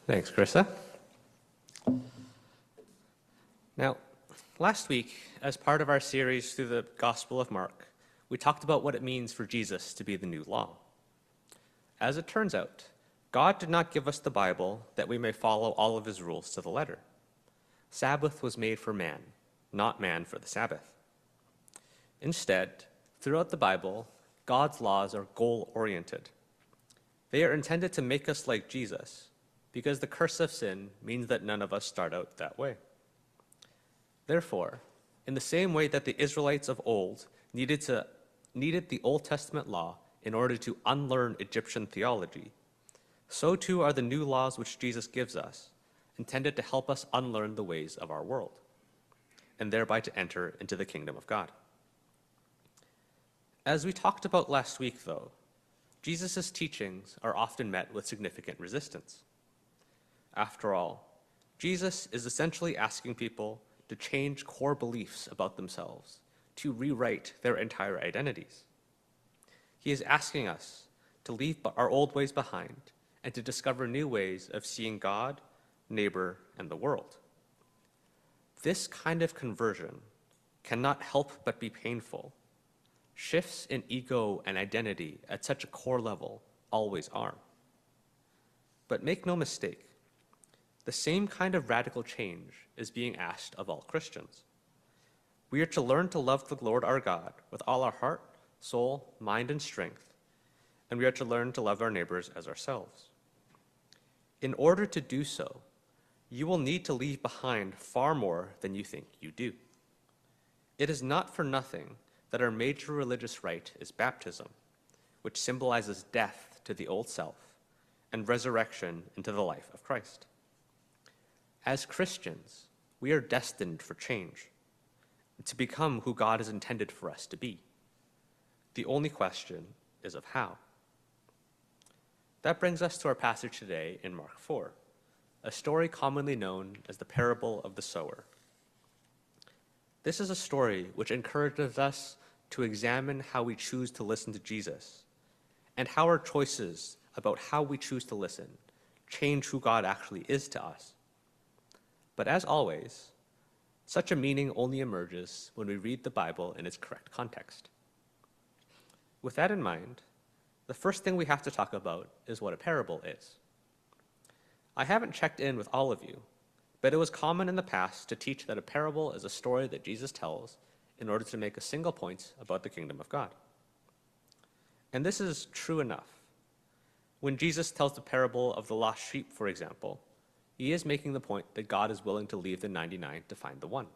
Thanks, Carissa. Now, last week, as part of our series through the Gospel of Mark, we talked about what it means for Jesus to be the new law. As it turns out, God did not give us the Bible that we may follow all of his rules to the letter. Sabbath was made for man, not man for the Sabbath. Instead, throughout the Bible, God's laws are goal-oriented. They are intended to make us like Jesus, because the curse of sin means that none of us start out that way. Therefore, in the same way that the Israelites of old needed the Old Testament law in order to unlearn Egyptian theology, so too are the new laws which Jesus gives us, intended to help us unlearn the ways of our world, and thereby to enter into the kingdom of God. As we talked about last week, though, Jesus' teachings are often met with significant resistance. After all, Jesus is essentially asking people to change core beliefs about themselves, to rewrite their entire identities. He is asking us to leave our old ways behind and to discover new ways of seeing God, neighbor, and the world. This kind of conversion cannot help but be painful. Shifts in ego and identity at such a core level always are. But make no mistake, the same kind of radical change is being asked of all Christians. We are to learn to love the Lord our God with all our heart, soul, mind, and strength, and we are to learn to love our neighbors as ourselves. In order to do so, you will need to leave behind far more than you think you do. It is not for nothing that our major religious rite is baptism, which symbolizes death to the old self and resurrection into the life of Christ. As Christians, we are destined for change, to become who God has intended for us to be. The only question is of how. That brings us to our passage today in Mark 4, a story commonly known as the parable of the sower. This is a story which encourages us to examine how we choose to listen to Jesus and how our choices about how we choose to listen change who God actually is to us. But as always, such a meaning only emerges when we read the Bible in its correct context. With that in mind, the first thing we have to talk about is what a parable is. I haven't checked in with all of you, but it was common in the past to teach that a parable is a story that Jesus tells in order to make a single point about the kingdom of God. And this is true enough. When Jesus tells the parable of the lost sheep, for example, he is making the point that God is willing to leave the 99 to find the one.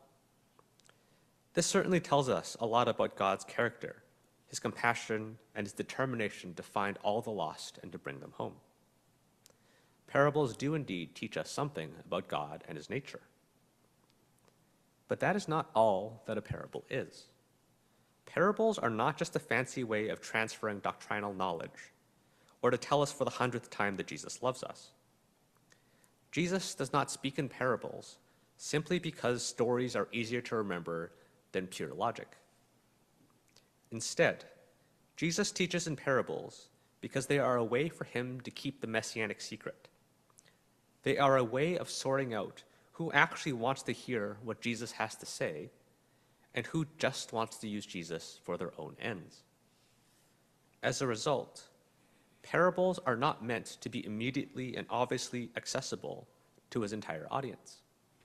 This certainly tells us a lot about God's character, his compassion, and his determination to find all the lost and to bring them home. Parables do indeed teach us something about God and his nature. But that is not all that a parable is. Parables are not just a fancy way of transferring doctrinal knowledge, or to tell us for the 100th time that Jesus loves us. Jesus does not speak in parables simply because stories are easier to remember than pure logic. Instead, Jesus teaches in parables because they are a way for him to keep the messianic secret. They are a way of sorting out who actually wants to hear what Jesus has to say and who just wants to use Jesus for their own ends. As a result, parables are not meant to be immediately and obviously accessible to his entire audience.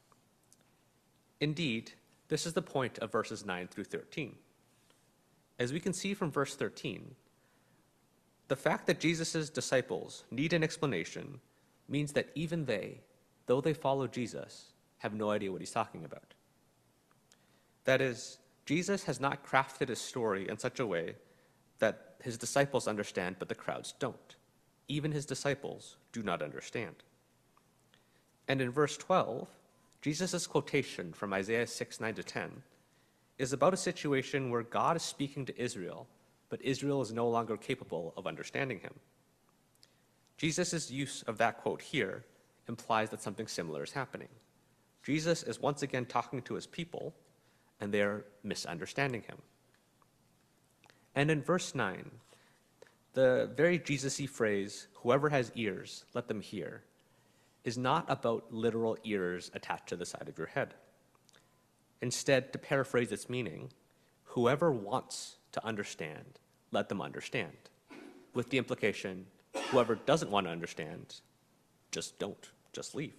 Indeed, this is the point of verses 9 through 13. As we can see from verse 13, the fact that Jesus' disciples need an explanation means that even they, though they follow Jesus, have no idea what he's talking about. That is, Jesus has not crafted his story in such a way that his disciples understand, but the crowds don't. Even his disciples do not understand. And in verse 12, Jesus' quotation from Isaiah 6, 9-10 is about a situation where God is speaking to Israel, but Israel is no longer capable of understanding him. Jesus' use of that quote here implies that something similar is happening. Jesus is once again talking to his people, and they're misunderstanding him. And in verse 9, the very Jesus-y phrase, "Whoever has ears, let them hear," is not about literal ears attached to the side of your head. Instead, to paraphrase its meaning, whoever wants to understand, let them understand, with the implication, whoever doesn't want to understand, just don't, just leave.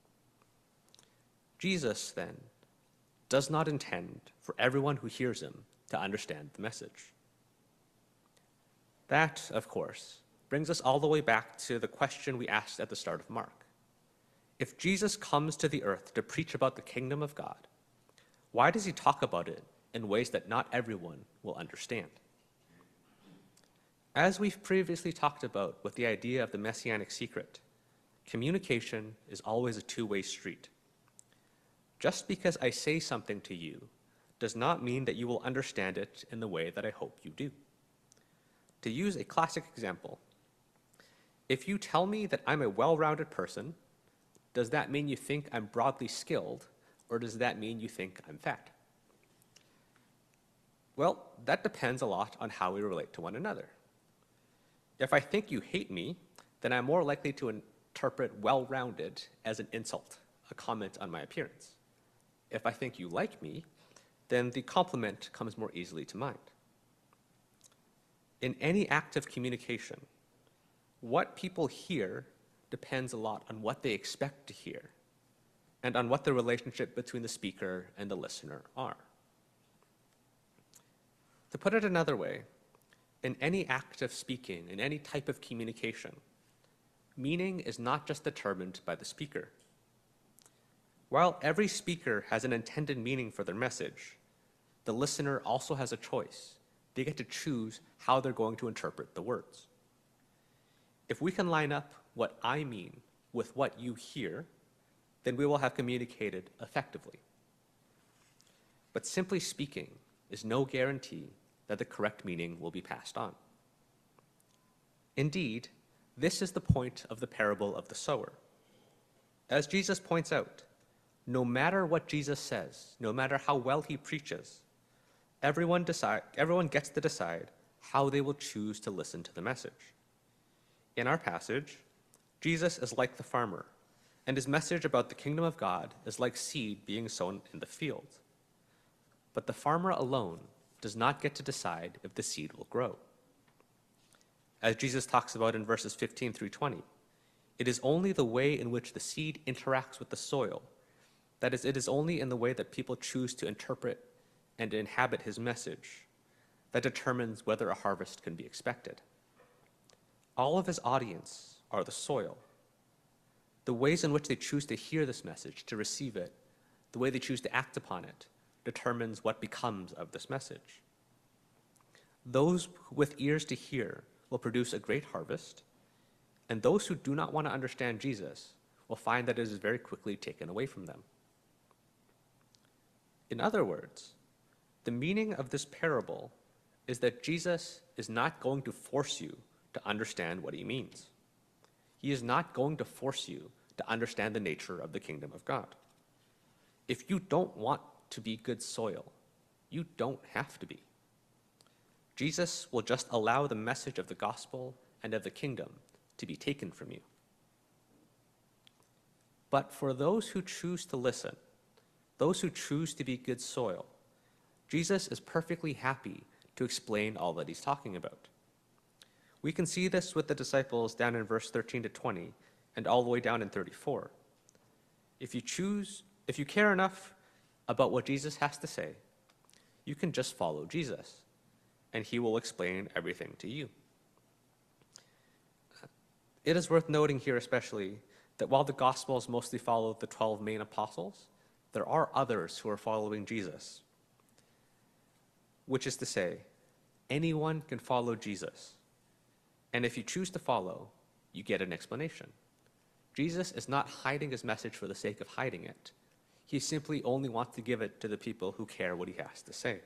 Jesus, then, does not intend for everyone who hears him to understand the message. That, of course, brings us all the way back to the question we asked at the start of Mark. If Jesus comes to the earth to preach about the kingdom of God, why does he talk about it in ways that not everyone will understand? As we've previously talked about with the idea of the messianic secret, communication is always a two-way street. Just because I say something to you does not mean that you will understand it in the way that I hope you do. To use a classic example, if you tell me that I'm a well-rounded person, does that mean you think I'm broadly skilled, or does that mean you think I'm fat? Well, that depends a lot on how we relate to one another. If I think you hate me, then I'm more likely to interpret well-rounded as an insult, a comment on my appearance. If I think you like me, then the compliment comes more easily to mind. In any act of communication, what people hear depends a lot on what they expect to hear and on what the relationship between the speaker and the listener are. To put it another way, in any act of speaking, in any type of communication, meaning is not just determined by the speaker. While every speaker has an intended meaning for their message, the listener also has a choice. They get to choose how they're going to interpret the words. If we can line up what I mean with what you hear, then we will have communicated effectively. But simply speaking is no guarantee that the correct meaning will be passed on. Indeed, this is the point of the parable of the sower. As Jesus points out, no matter what Jesus says, no matter how well he preaches, everyone gets to decide how they will choose to listen to the message. In our passage, Jesus is like the farmer, and his message about the kingdom of God is like seed being sown in the field. But the farmer alone does not get to decide if the seed will grow. As Jesus talks about in verses 15 through 20, it is only the way in which the seed interacts with the soil, that is, it is only in the way that people choose to interpret and inhabit his message, that determines whether a harvest can be expected. All of his audience are the soil. The ways in which they choose to hear this message, to receive it, the way they choose to act upon it, determines what becomes of this message. Those with ears to hear will produce a great harvest, and those who do not want to understand Jesus will find that it is very quickly taken away from them. In other words, the meaning of this parable is that Jesus is not going to force you to understand what he means. He is not going to force you to understand the nature of the kingdom of God. If you don't want to be good soil, you don't have to be. Jesus will just allow the message of the gospel and of the kingdom to be taken from you. But for those who choose to listen, those who choose to be good soil, Jesus is perfectly happy to explain all that he's talking about. We can see this with the disciples down in verse 13 to 20 and all the way down in 34. If you care enough about what Jesus has to say, you can just follow Jesus, and he will explain everything to you. It is worth noting here especially that while the Gospels mostly follow the 12 main apostles, there are others who are following Jesus. Which is to say, anyone can follow Jesus. And if you choose to follow, you get an explanation. Jesus is not hiding his message for the sake of hiding it. He simply only wants to give it to the people who care what he has to say.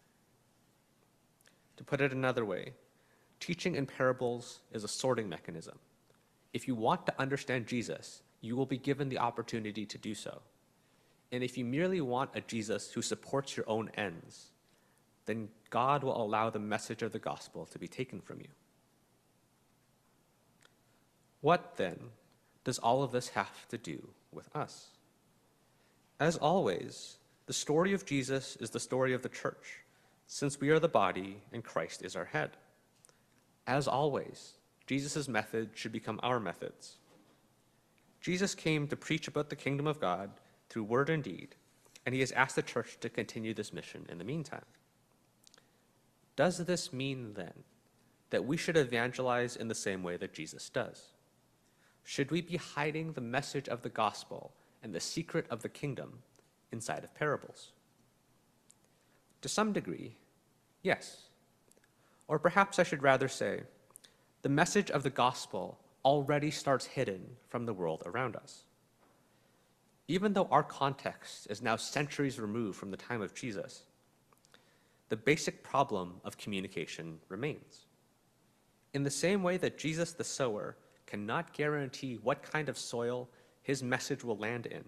To put it another way, teaching in parables is a sorting mechanism. If you want to understand Jesus, you will be given the opportunity to do so. And if you merely want a Jesus who supports your own ends, then God will allow the message of the gospel to be taken from you. What, then, does all of this have to do with us? As always, the story of Jesus is the story of the church, since we are the body and Christ is our head. As always, Jesus' method should become our methods. Jesus came to preach about the kingdom of God through word and deed, and he has asked the church to continue this mission in the meantime. Does this mean, then, that we should evangelize in the same way that Jesus does? Should we be hiding the message of the gospel and the secret of the kingdom inside of parables? To some degree, yes. Or perhaps I should rather say, the message of the gospel already starts hidden from the world around us. Even though our context is now centuries removed from the time of Jesus, the basic problem of communication remains. In the same way that Jesus the sower cannot guarantee what kind of soil his message will land in,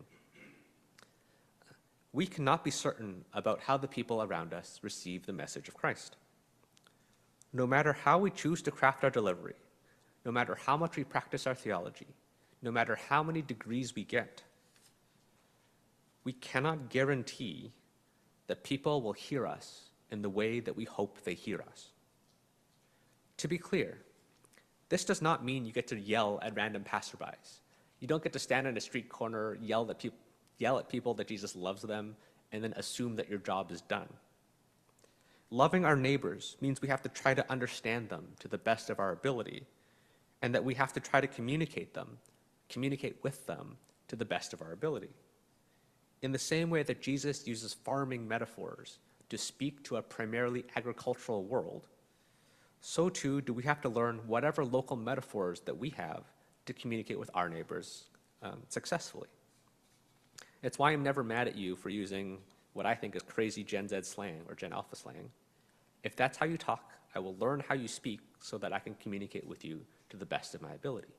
we cannot be certain about how the people around us receive the message of Christ. No matter how we choose to craft our delivery, no matter how much we practice our theology, no matter how many degrees we get, we cannot guarantee that people will hear us in the way that we hope they hear us. To be clear, this does not mean you get to yell at random passerbys. You don't get to stand on a street corner, yell at people that Jesus loves them, and then assume that your job is done. Loving our neighbors means we have to try to understand them to the best of our ability, and that we have to try to communicate with them to the best of our ability. In the same way that Jesus uses farming metaphors to speak to a primarily agricultural world, so too do we have to learn whatever local metaphors that we have to communicate with our neighbors successfully. It's why I'm never mad at you for using what I think is crazy Gen Z slang or Gen Alpha slang. If that's how you talk, I will learn how you speak so that I can communicate with you to the best of my ability.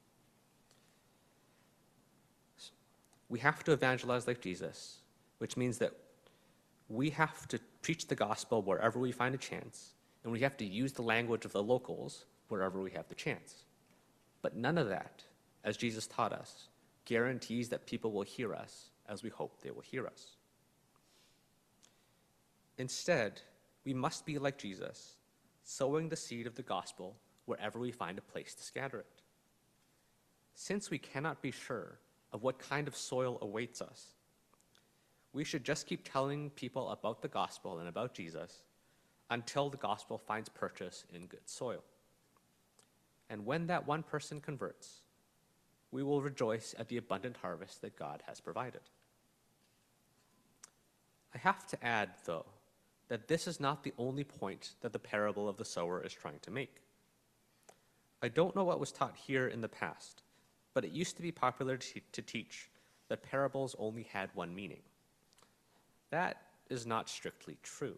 We have to evangelize like Jesus, which means that we have to preach the gospel wherever we find a chance, and we have to use the language of the locals wherever we have the chance. But none of that, as Jesus taught us, guarantees that people will hear us as we hope they will hear us. Instead, we must be like Jesus, sowing the seed of the gospel wherever we find a place to scatter it. Since we cannot be sure of what kind of soil awaits us, we should just keep telling people about the gospel and about Jesus until the gospel finds purchase in good soil. And when that one person converts, we will rejoice at the abundant harvest that God has provided. I have to add, though, that this is not the only point that the parable of the sower is trying to make. I don't know what was taught here in the past, but it used to be popular to teach that parables only had one meaning. That is not strictly true.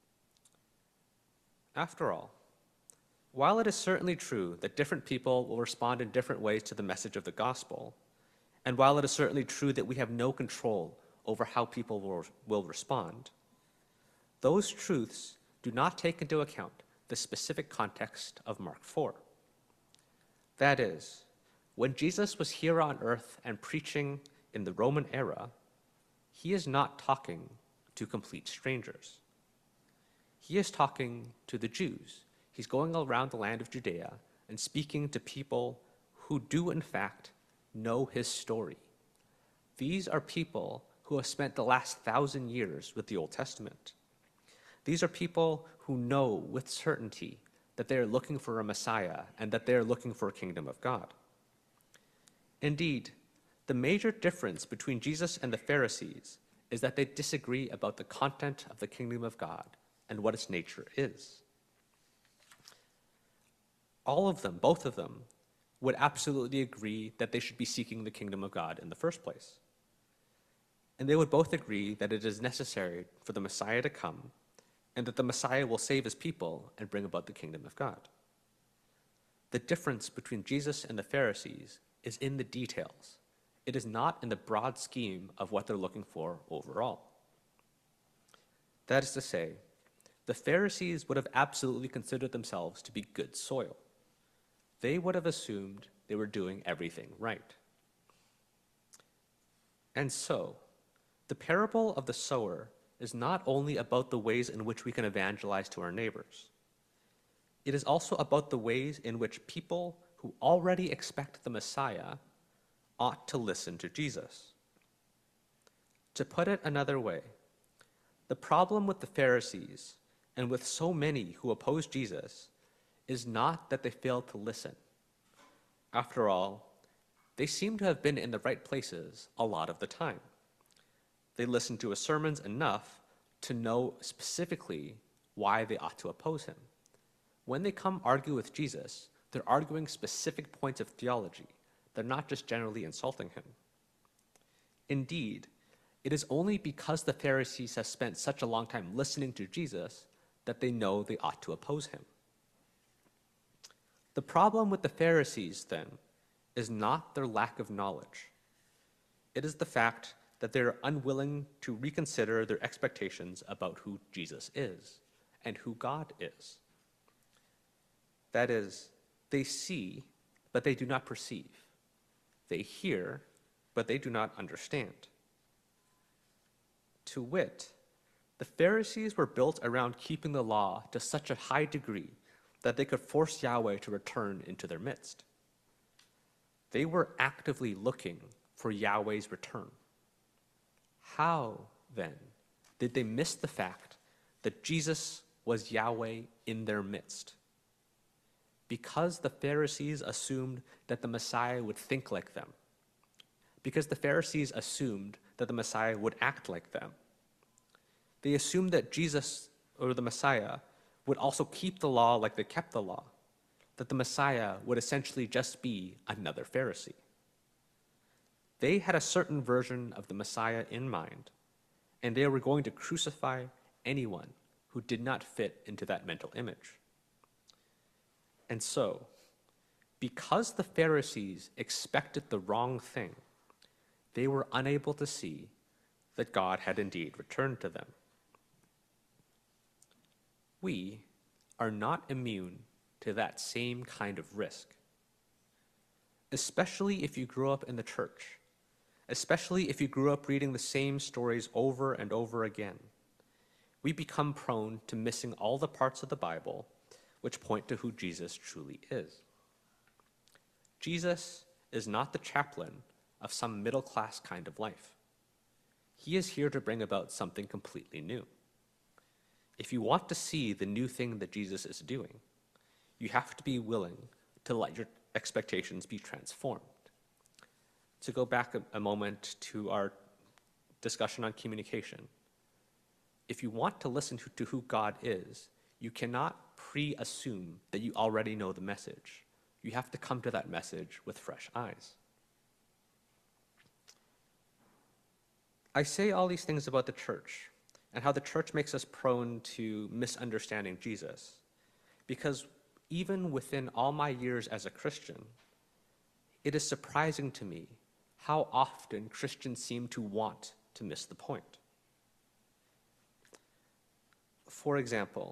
After all, while it is certainly true that different people will respond in different ways to the message of the gospel, and while it is certainly true that we have no control over how people will respond, those truths do not take into account the specific context of Mark 4. That is, when Jesus was here on earth and preaching in the Roman era, he is not talking to complete strangers. He is talking to the Jews. He's going around the land of Judea and speaking to people who do, in fact, know his story. These are people who have spent the last 1,000 years with the Old Testament. These are people who know with certainty that they are looking for a Messiah and that they are looking for a kingdom of God. Indeed, the major difference between Jesus and the Pharisees is that they disagree about the content of the kingdom of God and what its nature is. All of them, both of them, would absolutely agree that they should be seeking the kingdom of God in the first place. And they would both agree that it is necessary for the Messiah to come and that the Messiah will save his people and bring about the kingdom of God. The difference between Jesus and the Pharisees is in the details. It is not in the broad scheme of what they're looking for overall. That is to say, the Pharisees would have absolutely considered themselves to be good soil. They would have assumed they were doing everything right. And so, the parable of the sower is not only about the ways in which we can evangelize to our neighbors. It is also about the ways in which people who already expect the Messiah ought to listen to Jesus. To put it another way, the problem with the Pharisees and with so many who oppose Jesus is not that they failed to listen. After all, they seem to have been in the right places a lot of the time. They listened to his sermons enough to know specifically why they ought to oppose him. When they come argue with Jesus, they're arguing specific points of theology. They're not just generally insulting him. Indeed, it is only because the Pharisees have spent such a long time listening to Jesus that they know they ought to oppose him. The problem with the Pharisees, then, is not their lack of knowledge. It is the fact that they're unwilling to reconsider their expectations about who Jesus is and who God is. That is, they see, but they do not perceive. They hear, but they do not understand. To wit, the Pharisees were built around keeping the law to such a high degree that they could force Yahweh to return into their midst. They were actively looking for Yahweh's return. How, then, did they miss the fact that Jesus was Yahweh in their midst? Because the Pharisees assumed that the Messiah would think like them. Because the Pharisees assumed that the Messiah would act like them. They assumed that Jesus, or the Messiah, would also keep the law like they kept the law, that the Messiah would essentially just be another Pharisee. They had a certain version of the Messiah in mind, and they were going to crucify anyone who did not fit into that mental image. And so, because the Pharisees expected the wrong thing, they were unable to see that God had indeed returned to them. We are not immune to that same kind of risk, especially if you grew up in the church, especially if you grew up reading the same stories over and over again. We become prone to missing all the parts of the Bible which point to who Jesus truly is. Jesus is not the chaplain of some middle-class kind of life. He is here to bring about something completely new. If you want to see the new thing that Jesus is doing, you have to be willing to let your expectations be transformed. To go back a moment to our discussion on communication, if you want to listen to who God is, you cannot pre-assume that you already know the message. You have to come to that message with fresh eyes. I say all these things about the church and how the church makes us prone to misunderstanding Jesus, because even within all my years as a Christian, it is surprising to me how often Christians seem to want to miss the point. For example,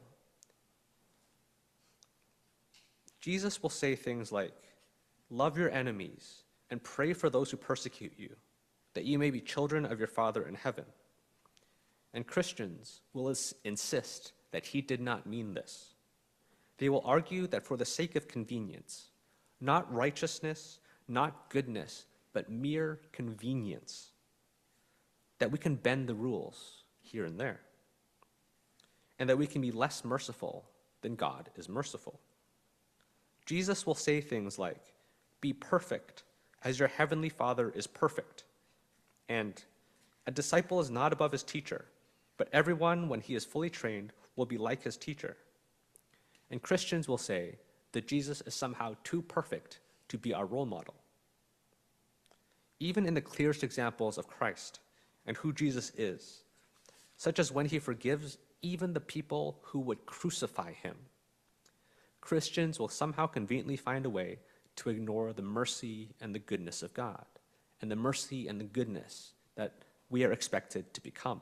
Jesus will say things like, "Love your enemies and pray for those who persecute you, that you may be children of your Father in heaven." And Christians will insist that he did not mean this. They will argue that for the sake of convenience, not righteousness, not goodness, but mere convenience, that we can bend the rules here and there, and that we can be less merciful than God is merciful. Jesus will say things like, "Be perfect as your heavenly Father is perfect," and "A disciple is not above his teacher, but everyone, when he is fully trained, will be like his teacher." And Christians will say that Jesus is somehow too perfect to be our role model. Even in the clearest examples of Christ and who Jesus is, such as when he forgives even the people who would crucify him, Christians will somehow conveniently find a way to ignore the mercy and the goodness of God, and the mercy and the goodness that we are expected to become.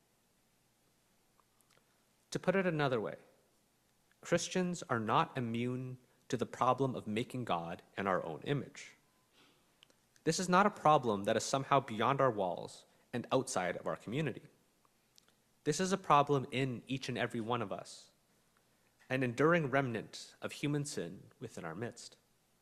To put it another way, Christians are not immune to the problem of making God in our own image. This is not a problem that is somehow beyond our walls and outside of our community. This is a problem in each and every one of us, an enduring remnant of human sin within our midst.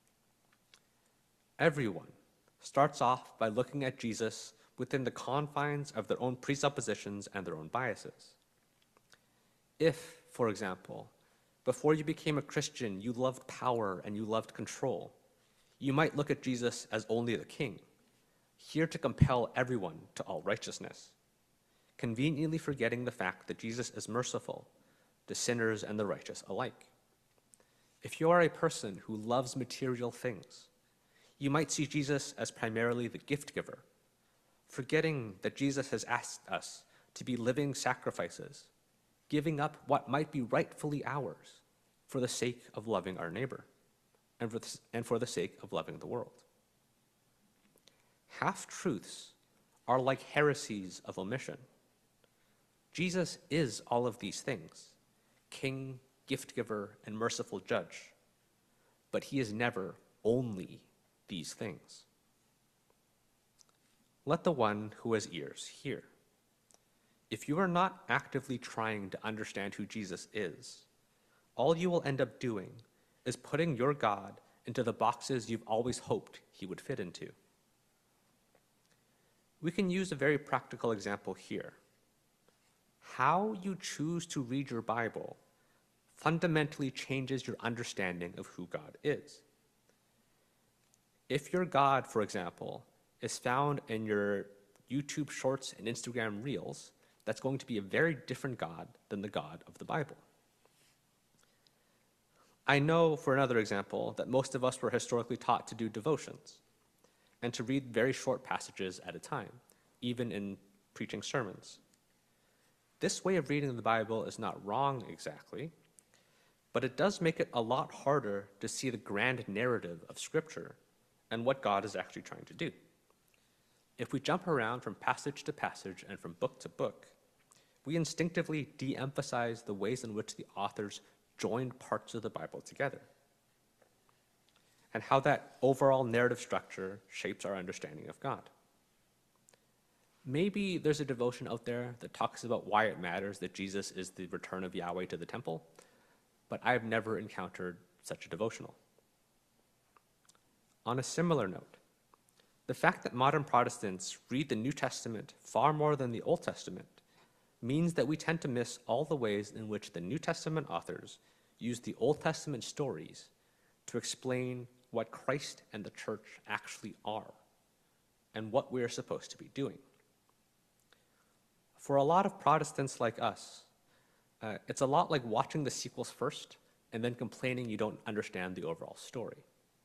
Everyone starts off by looking at Jesus within the confines of their own presuppositions and their own biases. If, for example, before you became a Christian, you loved power and you loved control, you might look at Jesus as only the king, here to compel everyone to all righteousness, conveniently forgetting the fact that Jesus is merciful to sinners and the righteous alike. If you are a person who loves material things, you might see Jesus as primarily the gift giver, forgetting that Jesus has asked us to be living sacrifices, giving up what might be rightfully ours for the sake of loving our neighbor and for the sake of loving the world. Half-truths are like heresies of omission. Jesus is all of these things, king, gift giver, and merciful judge, but he is never only these things. Let the one who has ears hear. If you are not actively trying to understand who Jesus is, all you will end up doing is putting your God into the boxes you've always hoped he would fit into. We can use a very practical example here. How you choose to read your Bible fundamentally changes your understanding of who God is. If your God, for example, is found in your YouTube shorts and Instagram reels, that's going to be a very different God than the God of the Bible. I know, for another example, that most of us were historically taught to do devotions and to read very short passages at a time, even in preaching sermons. This way of reading the Bible is not wrong exactly, but it does make it a lot harder to see the grand narrative of Scripture and what God is actually trying to do. If we jump around from passage to passage and from book to book, we instinctively de-emphasize the ways in which the authors joined parts of the Bible together, and how that overall narrative structure shapes our understanding of God. Maybe there's a devotion out there that talks about why it matters that Jesus is the return of Yahweh to the temple, but I've never encountered such a devotional. On a similar note, the fact that modern Protestants read the New Testament far more than the Old Testament means that we tend to miss all the ways in which the New Testament authors use the Old Testament stories to explain what Christ and the church actually are and what we are supposed to be doing. For a lot of Protestants like us, it's a lot like watching the sequels first and then complaining you don't understand the overall story.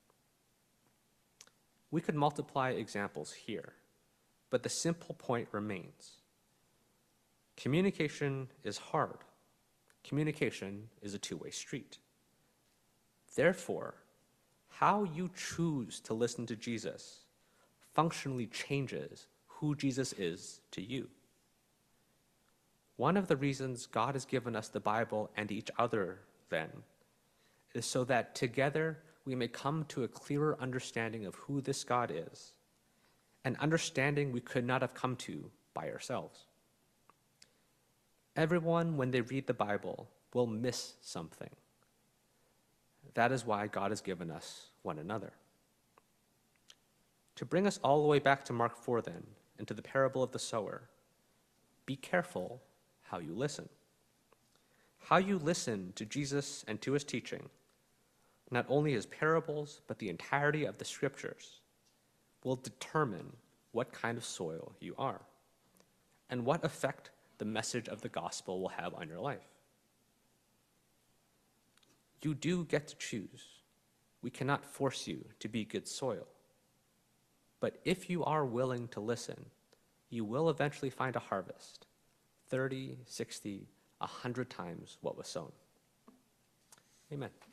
We could multiply examples here, but the simple point remains. Communication is hard. Communication is a two-way street. Therefore, how you choose to listen to Jesus functionally changes who Jesus is to you. One of the reasons God has given us the Bible and each other, then, is so that together we may come to a clearer understanding of who this God is, an understanding we could not have come to by ourselves. Everyone, when they read the Bible, will miss something. That is why God has given us one another. To bring us all the way back to Mark 4 then, and to the parable of the sower, be careful how you listen. How you listen to Jesus and to his teaching, not only his parables, but the entirety of the scriptures, will determine what kind of soil you are and what effect the message of the gospel will have on your life. You do get to choose. We cannot force you to be good soil. But if you are willing to listen, you will eventually find a harvest, 30, 60, 100 times what was sown. Amen.